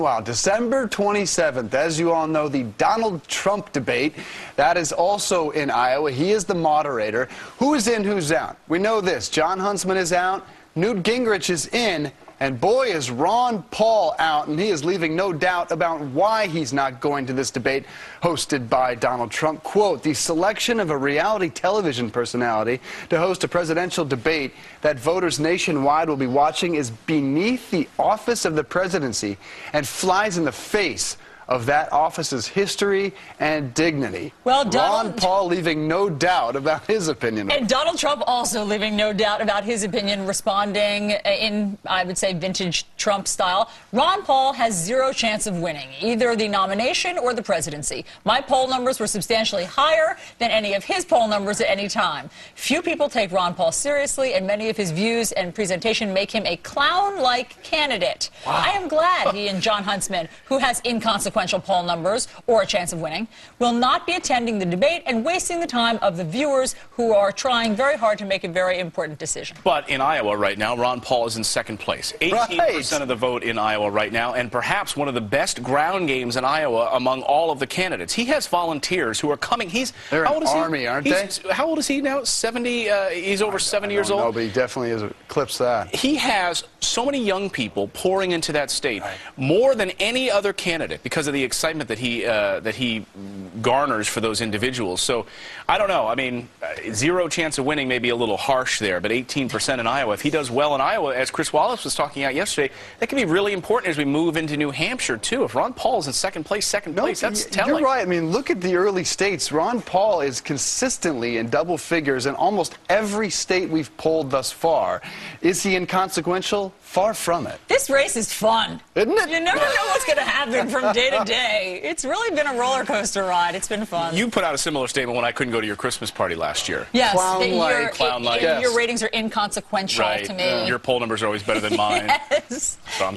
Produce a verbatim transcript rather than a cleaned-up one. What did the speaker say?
Wow, December twenty-seventh, as you all know, the Donald Trump debate, that is also in Iowa. He is the moderator. Who is in, who's out? We know this. Jon Huntsman is out, Newt Gingrich is in, and boy, is Ron Paul out, and he is leaving no doubt about why he's not going to this debate hosted by Donald Trump. Quote, the selection of a reality television personality to host a presidential debate that voters nationwide will be watching is beneath the office of the presidency and flies in the face of that office's history and dignity. Well, Donald, Ron Paul leaving no doubt about his opinion. And Donald Trump also leaving no doubt about his opinion, responding in, I would say, vintage Trump style. Ron Paul has zero chance of winning, either the nomination or the presidency. My poll numbers were substantially higher than any of his poll numbers at any time. Few people take Ron Paul seriously, and many of his views and presentation make him a clown-like candidate. Wow. I am glad he and Jon Huntsman, who has inconsequential poll numbers or a chance of winning, will not be attending the debate and wasting the time of the viewers who are trying very hard to make a very important decision. But in Iowa right now, Ron Paul is in second place. eighteen percent right. of the vote in Iowa right now, and perhaps one of the best ground games in Iowa among all of the candidates. He has volunteers who are coming. He's They're how old an is army, he? aren't he's, they? How old is he now? seventy? Uh, he's over seventy years old? No, but he definitely has eclipsed that. He has so many young people pouring into that state, right. more than any other candidate, because of the excitement that he uh, that he garners for those individuals. So I don't know. I mean, uh, zero chance of winning may be a little harsh there, but eighteen percent in Iowa. If he does well in Iowa, as Chris Wallace was talking about yesterday, that can be really important as we move into New Hampshire too. If Ron Paul is in second place, second no, place, that's telling. You're right. I mean, look at the early states. Ron Paul is consistently in double figures in almost every state we've polled thus far. Is he inconsequential? Far from it. This race is fun. Isn't it? You never know what's going to happen from day to day. It's really been a roller coaster ride. It's been fun. You put out a similar statement when I couldn't go to your Christmas party last year. Yes. Clown-like. Clown-like. Yes. Your ratings are inconsequential right. to me. Your poll numbers are always better than mine. Yes. So I'm